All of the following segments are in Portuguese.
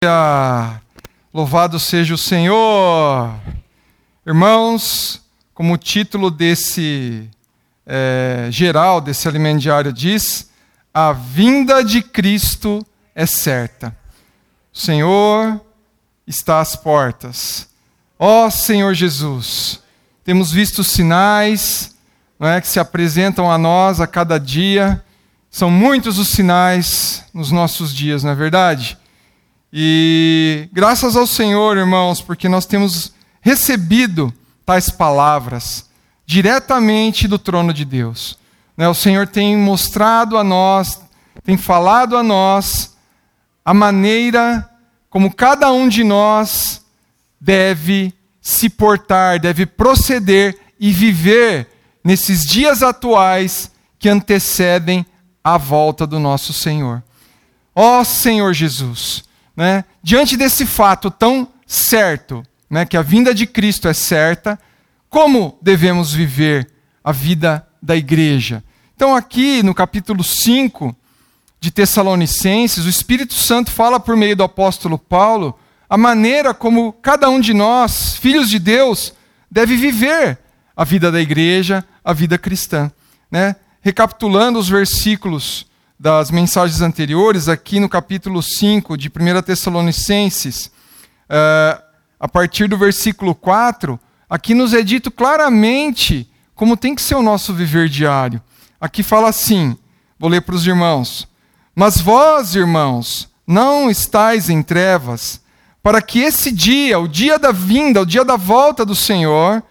Louvado seja o Senhor! Irmãos, como o título desse geral, desse alimento diário diz, a vinda de Cristo é certa. O Senhor está às portas. Ó Senhor Jesus, temos visto sinais, que se apresentam a nós a cada dia. São muitos os sinais nos nossos dias, não é verdade? E graças ao Senhor, irmãos, porque nós temos recebido tais palavras diretamente do trono de Deus. O Senhor tem mostrado a nós, tem falado a nós a maneira como cada um de nós deve se portar, deve proceder e viver nesses dias atuais que antecedem a volta do nosso Senhor. Ó Senhor Jesus! Diante desse fato tão certo, que a vinda de Cristo é certa, como devemos viver a vida da igreja? Então aqui no capítulo 5 de Tessalonicenses, o Espírito Santo fala por meio do apóstolo Paulo a maneira como cada um de nós, filhos de Deus, deve viver a vida da igreja, a vida cristã. Recapitulando os versículos das mensagens anteriores, aqui no capítulo 5 de 1 Tessalonicenses, a partir do versículo 4, aqui nos é dito claramente como tem que ser o nosso viver diário. Aqui fala assim, vou ler para os irmãos. Mas vós, irmãos, não estáis em trevas, para que esse dia, o dia da vinda, o dia da volta do Senhor,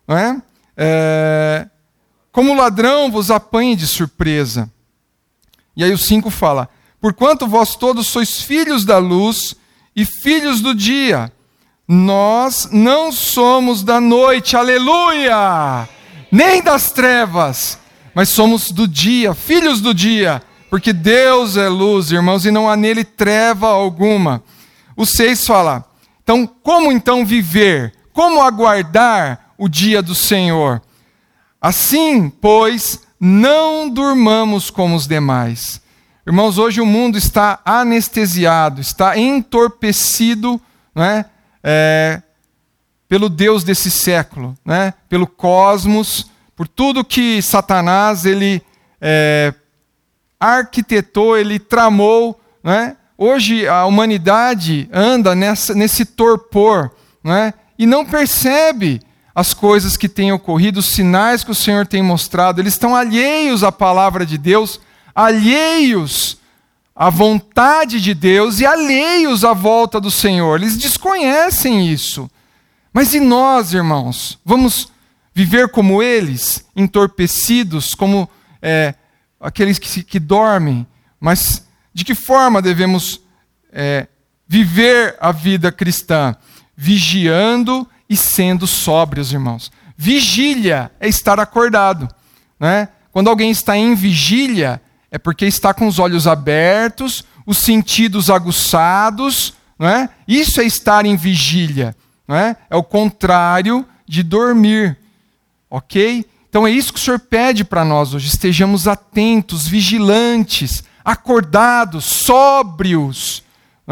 como ladrão vos apanhe de surpresa. E aí o 5 fala, porquanto vós todos sois filhos da luz e filhos do dia, nós não somos da noite, aleluia, nem das trevas, mas somos do dia, filhos do dia, porque Deus é luz, irmãos, e não há nele treva alguma. O 6 fala, então como então viver, como aguardar o dia do Senhor? Assim, pois, não durmamos como os demais. Irmãos, hoje o mundo está anestesiado, está entorpecido, pelo Deus desse século, pelo cosmos, por tudo que Satanás ele arquitetou, ele tramou. Hoje a humanidade anda nesse torpor, e não percebe as coisas que têm ocorrido, os sinais que o Senhor tem mostrado. Eles estão alheios à palavra de Deus, alheios à vontade de Deus e alheios à volta do Senhor. Eles desconhecem isso. Mas e nós, irmãos? Vamos viver como eles, entorpecidos, como aqueles que dormem? Mas de que forma devemos viver a vida cristã? Vigiando e sendo sóbrios, irmãos. Vigília é estar acordado. Quando alguém está em vigília, é porque está com os olhos abertos, os sentidos aguçados. Isso é estar em vigília. É o contrário de dormir. Ok? Então é isso que o Senhor pede para nós hoje. Estejamos atentos, vigilantes, acordados, sóbrios.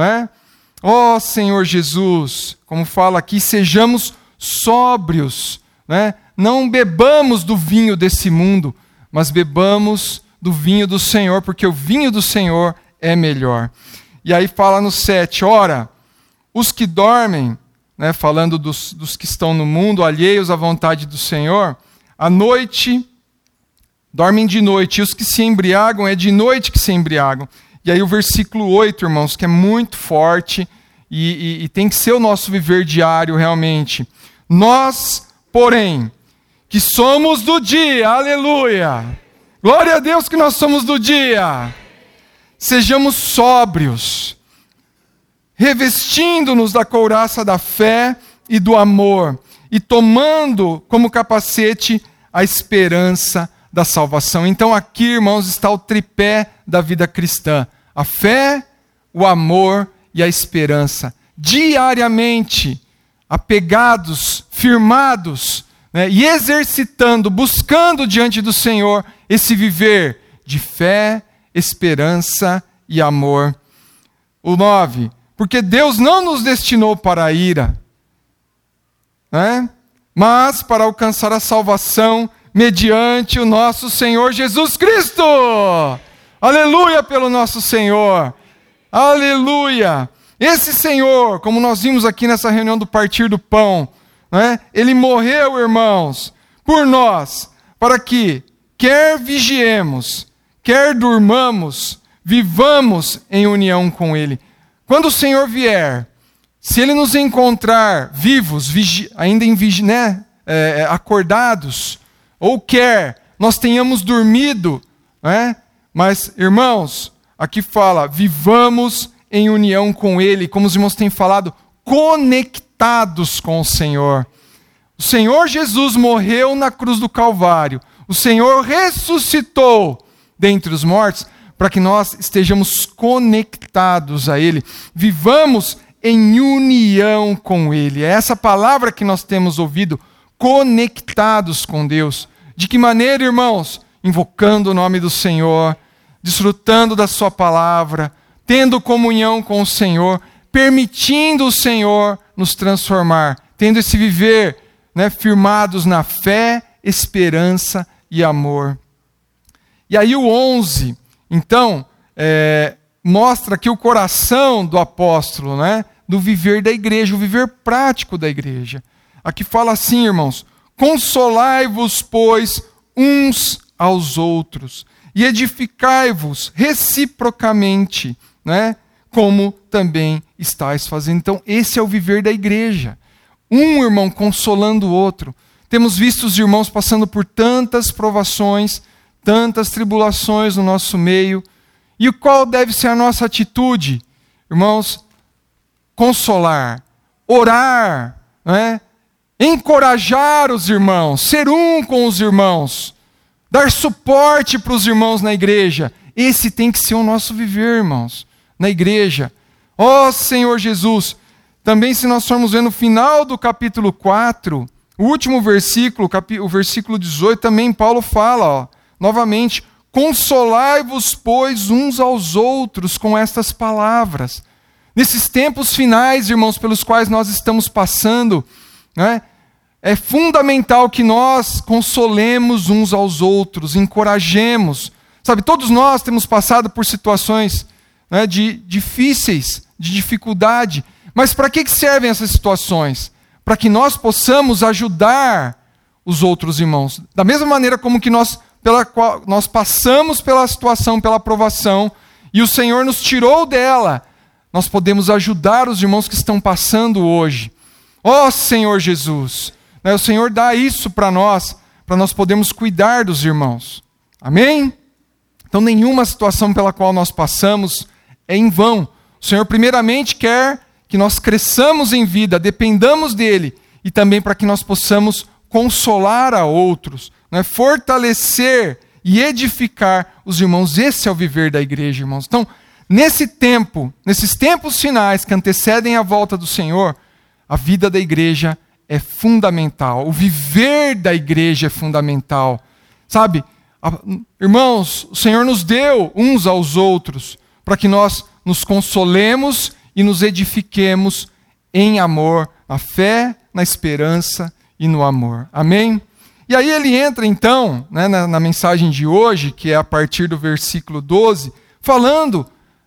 Ó Senhor Jesus, como fala aqui, sejamos sóbrios, não bebamos do vinho desse mundo, mas bebamos do vinho do Senhor, porque o vinho do Senhor é melhor. E aí fala no 7, ora, os que dormem, falando dos que estão no mundo, alheios à vontade do Senhor, à noite, dormem de noite, e os que se embriagam, é de noite que se embriagam. E aí o versículo 8, irmãos, que é muito forte e tem que ser o nosso viver diário realmente. Nós, porém, que somos do dia, aleluia! Glória a Deus que nós somos do dia! Sejamos sóbrios, revestindo-nos da couraça da fé e do amor, e tomando como capacete a esperança da salvação. Então aqui, irmãos, está o tripé da vida cristã. A fé, o amor e a esperança. Diariamente, apegados, firmados, e exercitando, buscando diante do Senhor esse viver de fé, esperança e amor. O 9, Porque Deus não nos destinou para a ira, né? Mas para alcançar a salvação mediante o nosso Senhor Jesus Cristo. Aleluia pelo nosso Senhor. Aleluia. Esse Senhor, como nós vimos aqui nessa reunião do partir do pão, né? Ele morreu, irmãos, por nós, para que, quer vigiemos, quer durmamos, vivamos em união com Ele. Quando o Senhor vier, se Ele nos encontrar vivos, ainda acordados, ou quer nós tenhamos dormido, né? Mas, irmãos, aqui fala, vivamos em união com Ele, como os irmãos têm falado, conectados com o Senhor. O Senhor Jesus morreu na cruz do Calvário. O Senhor ressuscitou dentre os mortos para que nós estejamos conectados a Ele. Vivamos em união com Ele. É essa palavra que nós temos ouvido, conectados com Deus. De que maneira, irmãos? Invocando o nome do Senhor, desfrutando da sua palavra, tendo comunhão com o Senhor, permitindo o Senhor nos transformar, tendo esse viver, né, firmados na fé, esperança e amor. E aí o 11, então, mostra aqui o coração do apóstolo, né, do viver da igreja, o viver prático da igreja. Aqui fala assim, irmãos, consolai-vos, pois, uns aos outros, e edificai-vos reciprocamente, né? Como também estáis fazendo. Então, esse é o viver da igreja. Um irmão consolando o outro. Temos visto os irmãos passando por tantas provações, tantas tribulações no nosso meio. E qual deve ser a nossa atitude? Irmãos, consolar, orar, né? Encorajar os irmãos, ser um com os irmãos, dar suporte para os irmãos na igreja. Esse tem que ser o nosso viver, irmãos, na igreja. Ó Senhor Jesus, também se nós formos ver no final do capítulo 4, o último versículo, o versículo 18, também Paulo fala, novamente, consolai-vos, pois, uns aos outros com estas palavras. Nesses tempos finais, irmãos, pelos quais nós estamos passando, né, é fundamental que nós consolemos uns aos outros, encorajemos. Sabe, todos nós temos passado por situações, né, difíceis, de dificuldade. Mas para que servem essas situações? Para que nós possamos ajudar os outros irmãos. Da mesma maneira como que nós passamos pela situação, pela provação, e o Senhor nos tirou dela, nós podemos ajudar os irmãos que estão passando hoje. Ó Senhor Jesus, o Senhor dá isso para nós podermos cuidar dos irmãos. Amém? Então nenhuma situação pela qual nós passamos é em vão. O Senhor primeiramente quer que nós cresçamos em vida, dependamos dEle, e também para que nós possamos consolar a outros, né? Fortalecer e edificar os irmãos. Esse é o viver da igreja, irmãos. Então, nesses tempos finais que antecedem a volta do Senhor, a vida da igreja é fundamental. O viver da igreja é fundamental. Sabe, irmãos, o Senhor nos deu uns aos outros para que nós nos consolemos e nos edifiquemos em amor, na fé, na esperança e no amor. Amém? E aí ele entra então, né, na mensagem de hoje, que é a partir do versículo 12, falando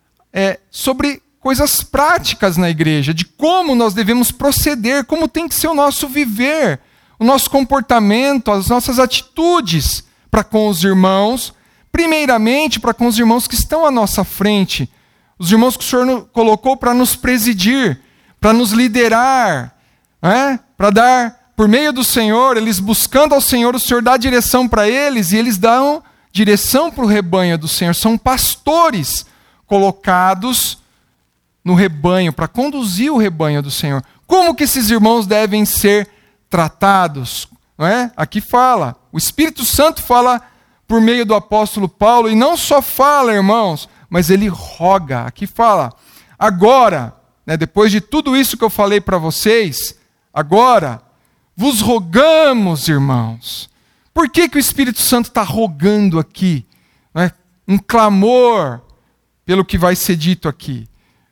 sobre coisas práticas na igreja, de como nós devemos proceder, como tem que ser o nosso viver, o nosso comportamento, as nossas atitudes para com os irmãos, primeiramente para com os irmãos que estão à nossa frente, os irmãos que o Senhor colocou para nos presidir, para nos liderar, né? Para dar, por meio do Senhor, eles buscando ao Senhor, o Senhor dá direção para eles e eles dão direção para o rebanho do Senhor. São pastores colocados no rebanho, para conduzir o rebanho do Senhor. Como que esses irmãos devem ser tratados? Não é? Aqui fala, o Espírito Santo fala por meio do apóstolo Paulo, e não só fala, irmãos, mas ele roga. Aqui fala, agora, né, depois de tudo isso que eu falei para vocês, agora, vos rogamos, irmãos. Por que o Espírito Santo está rogando aqui? Não é? Um clamor pelo que vai ser dito aqui.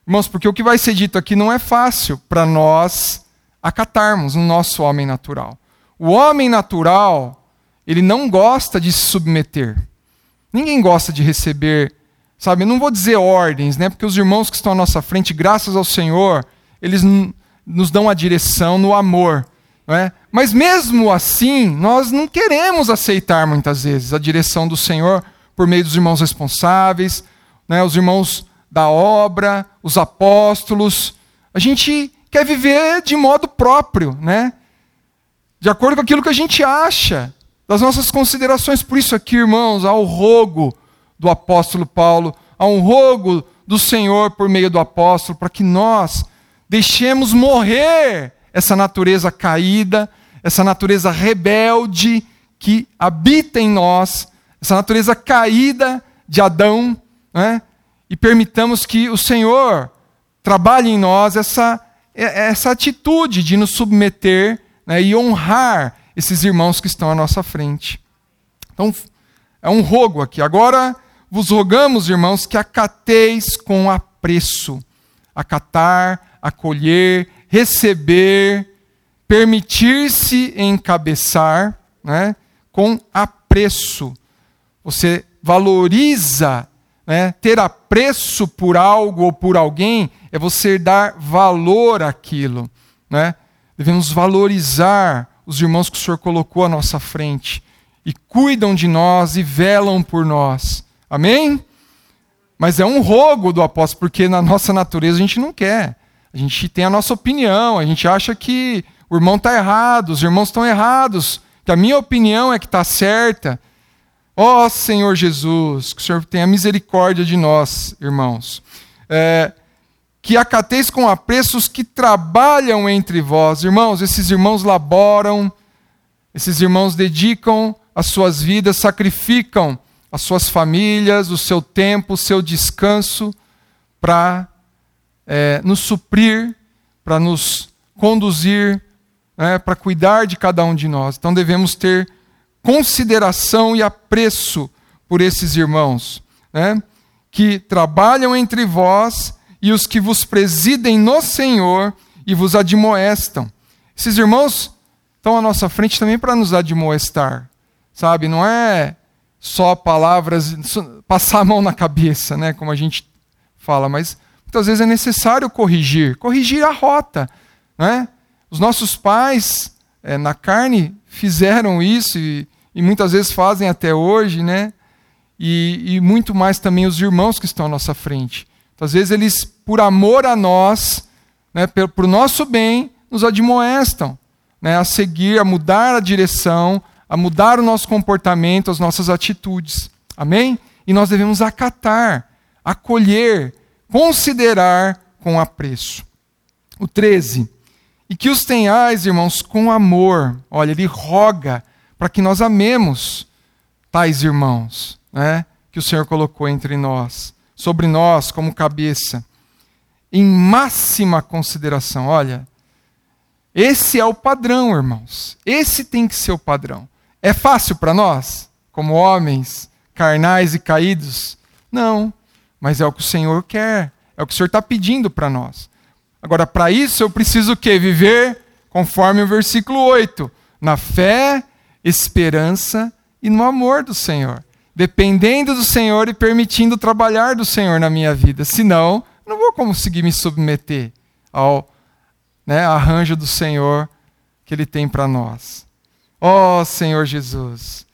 Irmãos, porque o que vai ser dito aqui não é fácil para nós acatarmos no nosso homem natural. O homem natural, ele não gosta de se submeter. Ninguém gosta de receber, sabe, eu não vou dizer ordens, né? Porque os irmãos que estão à nossa frente, graças ao Senhor, eles nos dão a direção no amor, não é? Mas mesmo assim, nós não queremos aceitar muitas vezes a direção do Senhor por meio dos irmãos responsáveis, né? Os irmãos da obra, os apóstolos. A gente quer viver de modo próprio, né? De acordo com aquilo que a gente acha, das nossas considerações. Por isso aqui, irmãos, há o rogo do apóstolo Paulo, há um rogo do Senhor por meio do apóstolo, para que nós deixemos morrer essa natureza caída, essa natureza rebelde que habita em nós, essa natureza caída de Adão, né? E permitamos que o Senhor trabalhe em nós essa atitude de nos submeter, né, e honrar esses irmãos que estão à nossa frente. Então, é um rogo aqui. Agora, vos rogamos, irmãos, que acateis com apreço. Acatar, acolher, receber, permitir-se encabeçar, né, com apreço. Você valoriza, né, ter apreço por algo ou por alguém é você dar valor àquilo, né? Devemos valorizar os irmãos que o Senhor colocou à nossa frente e cuidam de nós e velam por nós. Amém? Mas é um rogo do apóstolo, porque na nossa natureza a gente não quer. A gente tem a nossa opinião, a gente acha que o irmão está errado, os irmãos estão errados, que a minha opinião é que está certa. Ó Senhor Jesus, que o Senhor tenha misericórdia de nós, irmãos. Que acateis com apreço os que trabalham entre vós. Irmãos, esses irmãos laboram, esses irmãos dedicam as suas vidas, sacrificam as suas famílias, o seu tempo, o seu descanso, para nos suprir, para nos conduzir, né, para cuidar de cada um de nós. Então devemos ter consideração e apreço por esses irmãos, né, que trabalham entre vós e os que vos presidem no Senhor e vos admoestam. Esses irmãos estão à nossa frente também para nos admoestar, sabe? Não é só palavras, passar a mão na cabeça, né, como a gente fala, mas muitas vezes é necessário corrigir a rota, né? Os nossos pais, na carne, fizeram isso e muitas vezes fazem até hoje, né? E muito mais também os irmãos que estão à nossa frente. Então, às vezes eles, por amor a nós, né, por nosso bem, nos admoestam, né, a seguir, a mudar a direção, a mudar o nosso comportamento, as nossas atitudes. Amém? E nós devemos acatar, acolher, considerar com apreço. O 13. E que os tenhais, irmãos, com amor. Olha, ele roga para que nós amemos tais irmãos, né, que o Senhor colocou entre nós, sobre nós como cabeça, em máxima consideração. Olha, esse é o padrão, irmãos. Esse tem que ser o padrão. É fácil para nós, como homens carnais e caídos? Não, mas é o que o Senhor quer, é o que o Senhor está pedindo para nós. Agora, para isso eu preciso o quê? Viver conforme o versículo 8, na fé, esperança e no amor do Senhor. Dependendo do Senhor e permitindo trabalhar do Senhor na minha vida. Senão, não vou conseguir me submeter ao, né, arranjo do Senhor que Ele tem para nós. Ó Senhor Jesus.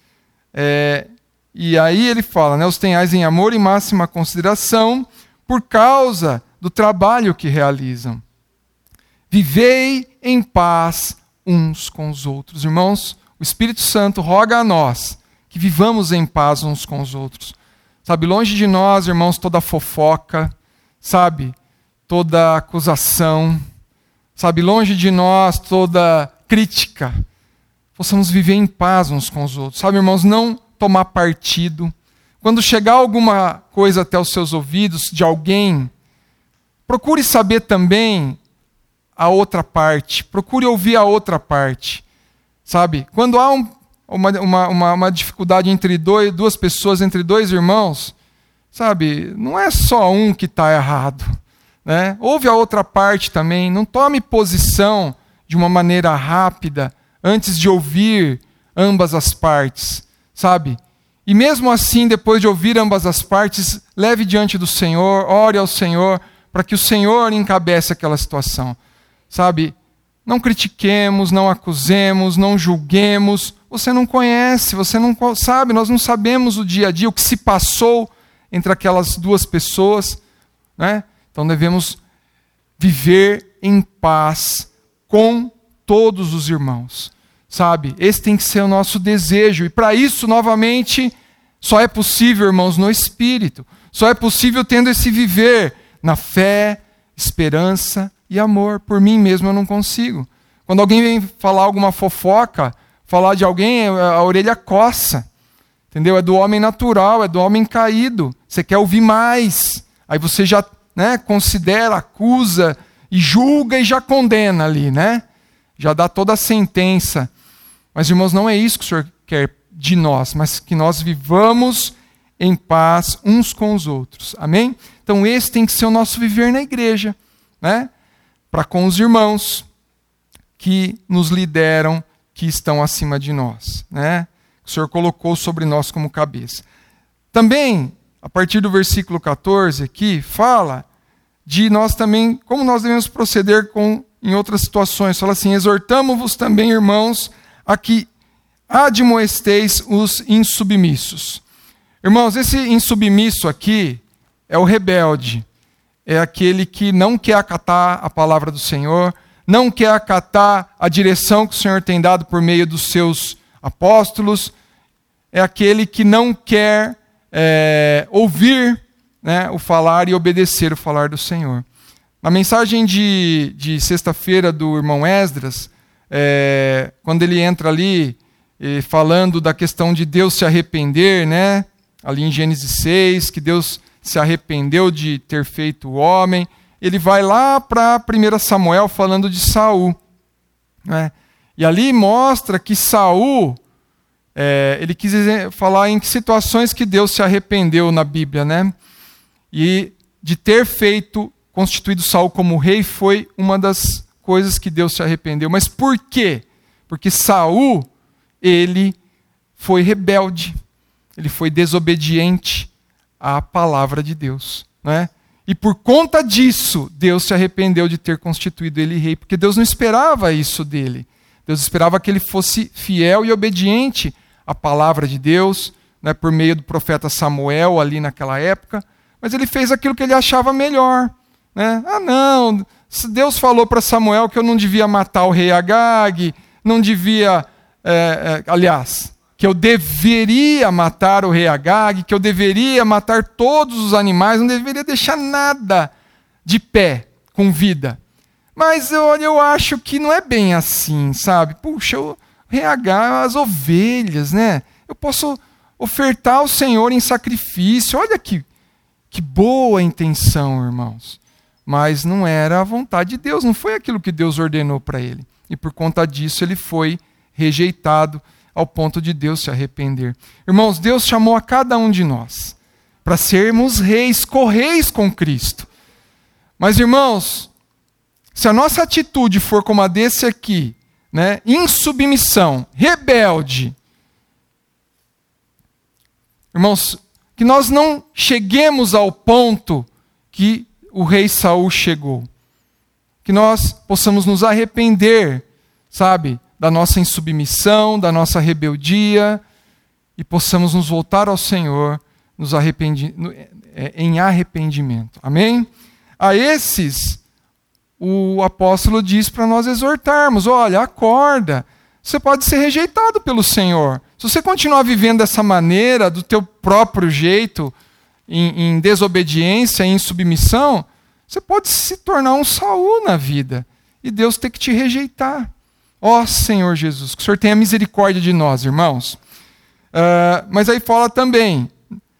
E aí ele fala, né, os tenhais em amor e máxima consideração por causa do trabalho que realizam. Vivei em paz uns com os outros. Irmãos, o Espírito Santo roga a nós que vivamos em paz uns com os outros. Sabe, longe de nós, irmãos, toda fofoca, sabe, toda acusação, sabe, longe de nós toda crítica. Possamos viver em paz uns com os outros. Sabe, irmãos, não tomar partido. Quando chegar alguma coisa até os seus ouvidos de alguém, procure saber também a outra parte. Procure ouvir a outra parte. Sabe, quando há uma dificuldade entre duas pessoas, entre dois irmãos, sabe, não é só um que está errado, né? Ouve a outra parte também. Não tome posição de uma maneira rápida antes de ouvir ambas as partes, sabe? E mesmo assim, depois de ouvir ambas as partes, leve diante do Senhor, ore ao Senhor, para que o Senhor encabece aquela situação, sabe? Não critiquemos, não acusemos, não julguemos. Você não conhece, você não sabe, nós não sabemos o dia a dia, o que se passou entre aquelas duas pessoas, né? Então devemos viver em paz com todos os irmãos, sabe? Esse tem que ser o nosso desejo. E para isso, novamente, só é possível, irmãos, no Espírito. Só é possível tendo esse viver na fé, esperança e amor. Por mim mesmo eu não consigo. Quando alguém vem falar alguma fofoca, falar de alguém, a orelha coça. Entendeu? É do homem natural, é do homem caído. Você quer ouvir mais. Aí você já, né, considera, acusa e julga e já condena ali, né? Já dá toda a sentença. Mas, irmãos, não é isso que o Senhor quer de nós, mas que nós vivamos em paz uns com os outros. Amém? Então, esse tem que ser o nosso viver na igreja, né? Para com os irmãos que nos lideram, que estão acima de nós, né? O Senhor colocou sobre nós como cabeça. Também, a partir do versículo 14 aqui, fala de nós também, como nós devemos proceder em outras situações. Fala assim: exortamo-vos também, irmãos, a que admoesteis os insubmissos. Irmãos, esse insubmisso aqui é o rebelde. É aquele que não quer acatar a palavra do Senhor, não quer acatar a direção que o Senhor tem dado por meio dos seus apóstolos. É aquele que não quer ouvir, né, o falar e obedecer o falar do Senhor. Na mensagem de sexta-feira do irmão Esdras, quando ele entra ali falando da questão de Deus se arrepender, né, ali em Gênesis 6, que Deus se arrependeu de ter feito o homem, ele vai lá para 1 Samuel falando de Saul, né? E ali mostra que Saul, ele quis falar em que situações que Deus se arrependeu na Bíblia, né? E de ter constituído Saul como rei foi uma das coisas que Deus se arrependeu. Mas por quê? Porque Saul, ele foi rebelde, ele foi desobediente à palavra de Deus, né? E por conta disso, Deus se arrependeu de ter constituído ele rei, porque Deus não esperava isso dele. Deus esperava que ele fosse fiel e obediente à palavra de Deus, né, por meio do profeta Samuel ali naquela época, mas ele fez aquilo que ele achava melhor, né? Não, Deus falou para Samuel que eu não devia matar o rei Agag, não devia, aliás, que eu deveria matar o rei Agag, que eu deveria matar todos os animais, não deveria deixar nada de pé, com vida. Mas eu acho que não é bem assim, sabe? Puxa, o rei Agag, as ovelhas, né? Eu posso ofertar ao Senhor em sacrifício. Olha que boa intenção, irmãos. Mas não era a vontade de Deus, não foi aquilo que Deus ordenou para ele. E por conta disso ele foi rejeitado, ao ponto de Deus se arrepender. Irmãos, Deus chamou a cada um de nós para sermos reis, correis com Cristo. Mas, irmãos, se a nossa atitude for como a desse aqui, né, insubmissão, rebelde, irmãos, que nós não cheguemos ao ponto que o rei Saul chegou. Que nós possamos nos arrepender, sabe, da nossa insubmissão, da nossa rebeldia, e possamos nos voltar ao Senhor em arrependimento. Amém? A esses, o apóstolo diz para nós exortarmos: olha, acorda, você pode ser rejeitado pelo Senhor. Se você continuar vivendo dessa maneira, do teu próprio jeito, em desobediência, em insubmissão, você pode se tornar um Saul na vida, e Deus ter que te rejeitar. Ó Senhor Jesus, que o Senhor tenha misericórdia de nós, irmãos. Mas aí fala também: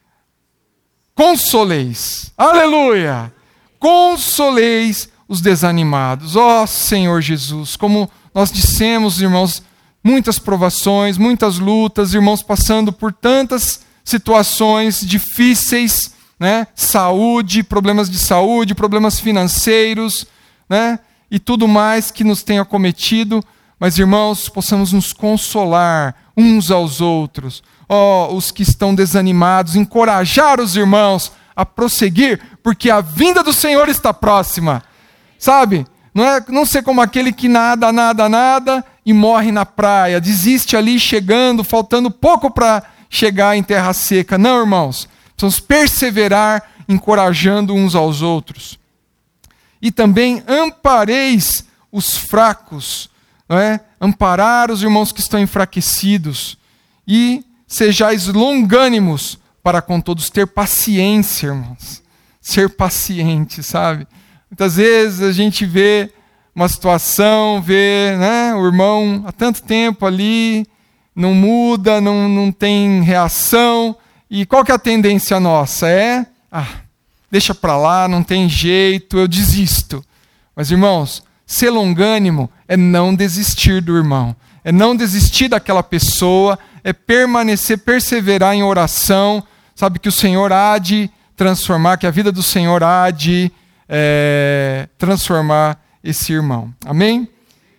consoleis, aleluia, consoleis os desanimados. Ó Senhor Jesus, como nós dissemos, irmãos, muitas provações, muitas lutas, irmãos passando por tantas situações difíceis, né? Saúde, problemas financeiros, né? E tudo mais que nos tem acometido. Mas, irmãos, possamos nos consolar uns aos outros. Os que estão desanimados, encorajar os irmãos a prosseguir, porque a vinda do Senhor está próxima. Sabe? Não ser como aquele que nada e morre na praia, desiste ali chegando, faltando pouco para chegar em terra seca. Não, irmãos, precisamos perseverar, encorajando uns aos outros. E também ampareis os fracos, não é? Amparar os irmãos que estão enfraquecidos, e sejais longânimos para com todos, ter paciência, irmãos, ser paciente, sabe? Muitas vezes a gente vê uma situação, né, o irmão há tanto tempo ali, não muda, não tem reação, e qual que é a tendência nossa? Deixa para lá, não tem jeito, eu desisto. Mas, irmãos, ser longânimo é não desistir do irmão, é não desistir daquela pessoa, é permanecer, perseverar em oração, sabe que o Senhor há de transformar, que a vida do Senhor há de transformar esse irmão. Amém?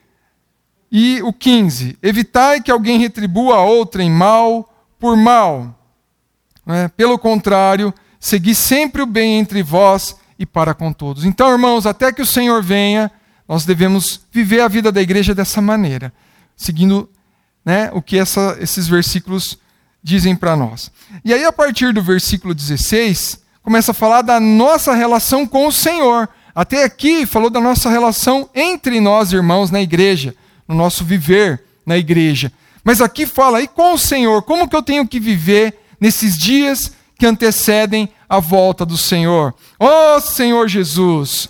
E o 15, evitai que alguém retribua a outrem mal por mal. Pelo contrário, segui sempre o bem entre vós e para com todos. Então, irmãos, até que o Senhor venha, nós devemos viver a vida da igreja dessa maneira, seguindo, né, o que esses versículos dizem para nós. E aí, a partir do versículo 16, começa a falar da nossa relação com o Senhor. Até aqui, falou da nossa relação entre nós, irmãos, na igreja, no nosso viver na igreja. Mas aqui fala, e com o Senhor, como que eu tenho que viver nesses dias que antecedem a volta do Senhor? Senhor Jesus!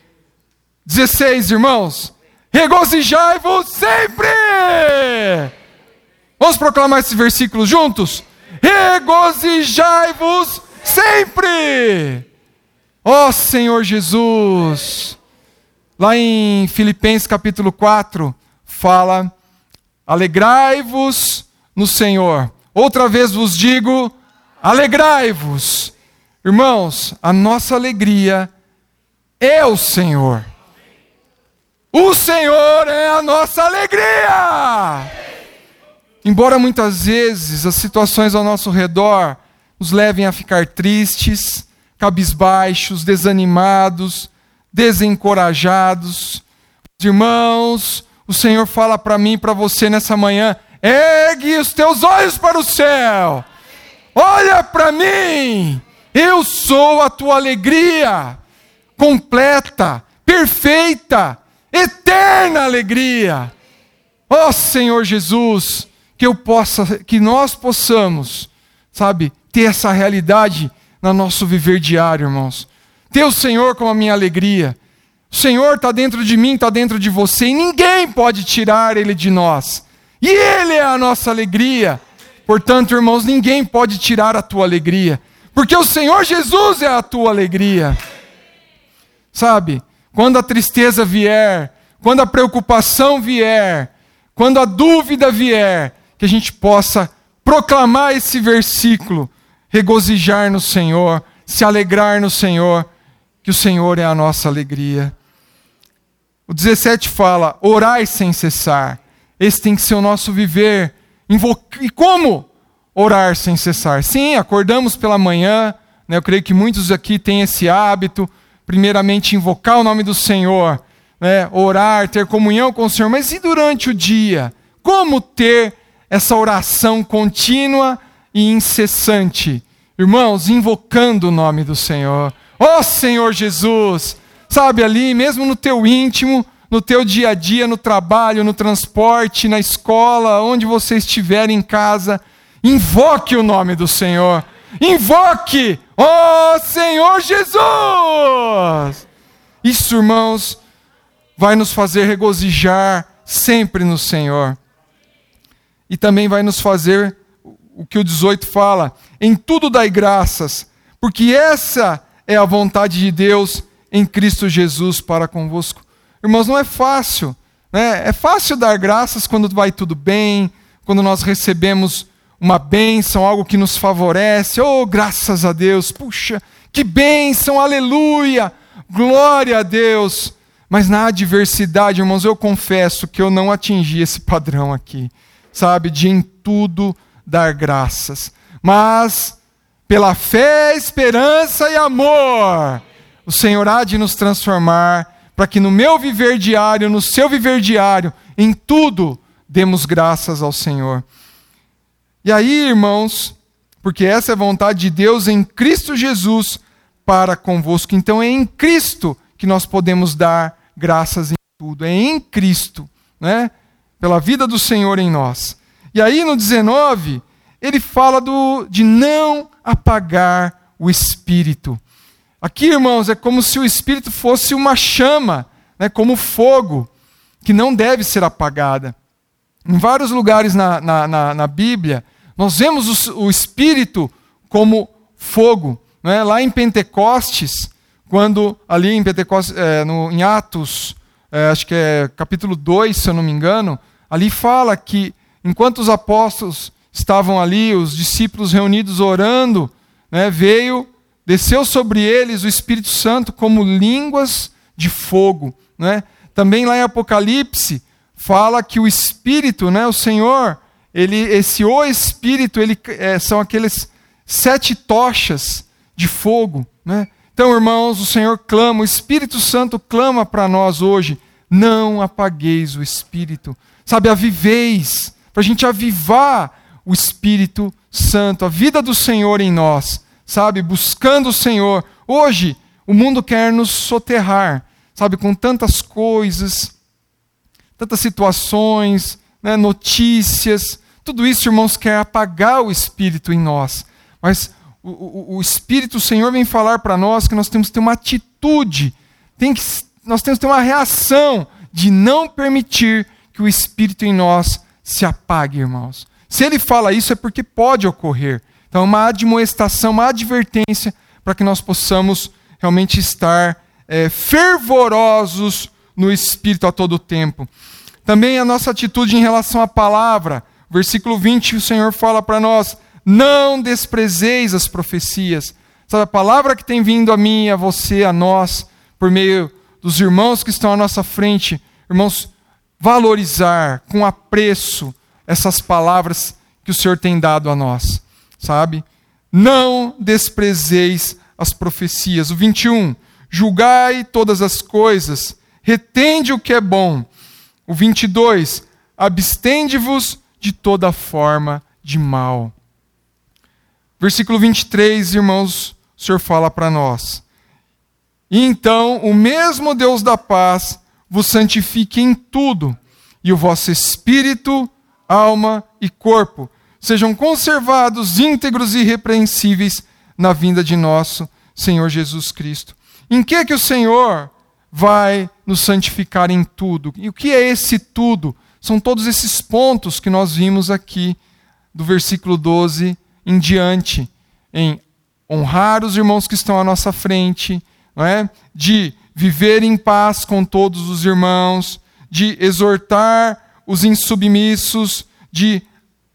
16, irmãos, regozijai-vos sempre! Vamos proclamar esse versículo juntos? Regozijai-vos sempre! Senhor Jesus! Lá em Filipenses capítulo 4, fala, alegrai-vos no Senhor. Outra vez vos digo, alegrai-vos. Irmãos, a nossa alegria é o Senhor. O Senhor é a nossa alegria. Embora muitas vezes as situações ao nosso redor nos levem a ficar tristes, cabisbaixos, desanimados, desencorajados, irmãos, o Senhor fala para mim e para você nessa manhã, ergue os teus olhos para o céu, olha para mim, eu sou a tua alegria, completa, perfeita, eterna alegria. Senhor Jesus, que nós possamos, sabe, ter essa realidade no nosso viver diário, irmãos. Ter o Senhor como a minha alegria. O Senhor está dentro de mim, está dentro de você, e ninguém pode tirar Ele de nós. E Ele é a nossa alegria. Portanto, irmãos, ninguém pode tirar a tua alegria, porque o Senhor Jesus é a tua alegria. Sabe, quando a tristeza vier, quando a preocupação vier, quando a dúvida vier, que a gente possa proclamar esse versículo, regozijar no Senhor, se alegrar no Senhor, que o Senhor é a nossa alegria. O 17 fala, orai sem cessar. Esse tem que ser o nosso viver. E como orar sem cessar? Sim, acordamos pela manhã, né? Eu creio que muitos aqui têm esse hábito, primeiramente invocar o nome do Senhor, né? Orar, ter comunhão com o Senhor, mas e durante o dia? Como ter essa oração contínua e incessante? Irmãos, invocando o nome do Senhor. Senhor Jesus, sabe, ali mesmo no teu íntimo, no teu dia a dia, no trabalho, no transporte, na escola, onde você estiver em casa, invoque o nome do Senhor. Invoque, Senhor Jesus! Isso, irmãos, vai nos fazer regozijar sempre no Senhor. E também vai nos fazer o que o 18 fala, em tudo dai graças, porque essa é a vontade de Deus em Cristo Jesus para convosco. Irmãos, não é fácil, né? É fácil dar graças quando vai tudo bem, quando nós recebemos uma bênção, algo que nos favorece. Graças a Deus, puxa, Que bênção, aleluia, glória a Deus. Mas na adversidade, irmãos, eu confesso que eu não atingi esse padrão aqui, sabe, de em tudo dar graças. Mas, pela fé, esperança e amor, o Senhor há de nos transformar, para que no meu viver diário, no seu viver diário, em tudo, demos graças ao Senhor. E aí, irmãos, porque essa é a vontade de Deus em Cristo Jesus para convosco. Então é em Cristo que nós podemos dar graças em tudo. É em Cristo, né? Pela vida do Senhor em nós. E aí no 19, ele fala de não apagar o Espírito. Aqui, irmãos, é como se o Espírito fosse uma chama, né? Como fogo, que não deve ser apagada. Em vários lugares na Bíblia, nós vemos o Espírito como fogo. Né? Lá em Pentecostes, quando ali em Pentecostes, em Atos, acho que é capítulo 2, se eu não me engano, ali fala que enquanto os apóstolos estavam ali, os discípulos reunidos orando, né, desceu sobre eles o Espírito Santo como línguas de fogo. Né? Também lá em Apocalipse, fala que o Espírito, né, o Senhor, o Espírito, são aqueles 7 tochas de fogo. Né? Então, irmãos, o Senhor clama, o Espírito Santo clama para nós hoje, não apagueis o Espírito. Sabe, aviveis, para a gente avivar o Espírito Santo, a vida do Senhor em nós, sabe, buscando o Senhor. Hoje, o mundo quer nos soterrar, sabe, com tantas coisas, tantas situações, né, notícias, tudo isso, irmãos, quer apagar o Espírito em nós. Mas o Espírito, o Senhor vem falar para nós que nós temos que ter uma atitude, nós temos que ter uma reação de não permitir que o Espírito em nós se apague, irmãos. Se ele fala isso é porque pode ocorrer. Então é uma admoestação, uma advertência para que nós possamos realmente estar fervorosos no Espírito a todo tempo. Também a nossa atitude em relação à palavra. Versículo 20, o Senhor fala para nós, não desprezeis as profecias. Sabe, a palavra que tem vindo a mim, a você, a nós, por meio dos irmãos que estão à nossa frente, irmãos, valorizar com apreço essas palavras que o Senhor tem dado a nós, sabe? Não desprezeis as profecias. O 21, julgai todas as coisas, retende o que é bom. O 22, abstende-vos de toda forma de mal. Versículo 23, irmãos, o Senhor fala para nós. E então, o mesmo Deus da paz vos santifique em tudo, e o vosso espírito, alma e corpo sejam conservados íntegros e irrepreensíveis na vinda de nosso Senhor Jesus Cristo. Em que o Senhor vai nos santificar em tudo? E o que é esse tudo? São todos esses pontos que nós vimos aqui, do versículo 12 em diante, em honrar os irmãos que estão à nossa frente, não é? De viver em paz com todos os irmãos, de exortar os insubmissos, de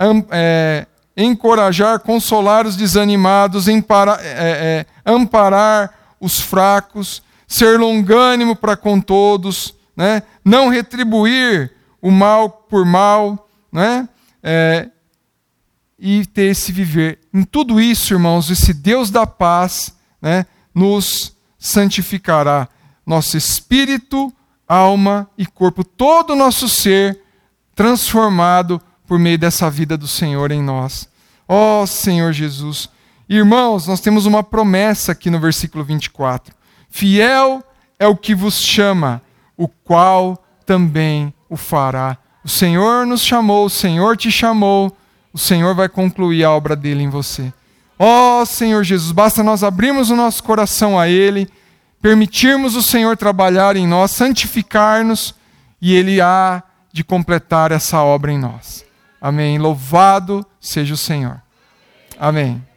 encorajar, consolar os desanimados, amparar os fracos, ser longânimo para com todos, né? Não retribuir o mal por mal, né? E ter esse viver. Em tudo isso, irmãos, esse Deus da paz, né, nos santificará. Nosso espírito, alma e corpo, todo o nosso ser transformado por meio dessa vida do Senhor em nós. Ó Senhor Jesus. Irmãos, nós temos uma promessa aqui no versículo 24. Fiel é o que vos chama, o qual também o fará. O Senhor nos chamou, o Senhor te chamou, o Senhor vai concluir a obra dele em você. Ó Senhor Jesus, basta nós abrirmos o nosso coração a Ele, permitirmos o Senhor trabalhar em nós, santificar-nos, e Ele há de completar essa obra em nós. Amém. Louvado seja o Senhor. Amém.